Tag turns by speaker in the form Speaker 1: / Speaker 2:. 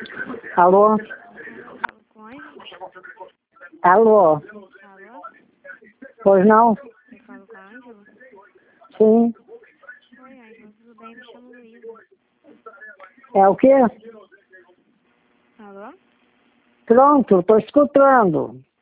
Speaker 1: Alô?
Speaker 2: Falo com a Ângela?
Speaker 1: Alô?
Speaker 2: Alô?
Speaker 1: Pois não?
Speaker 2: Eu falo com a Ângela?
Speaker 1: Sim.
Speaker 2: Oi, Ângela, tudo bem? Me chamo Luísa.
Speaker 1: É o quê?
Speaker 2: Alô?
Speaker 1: Pronto, estou escutando.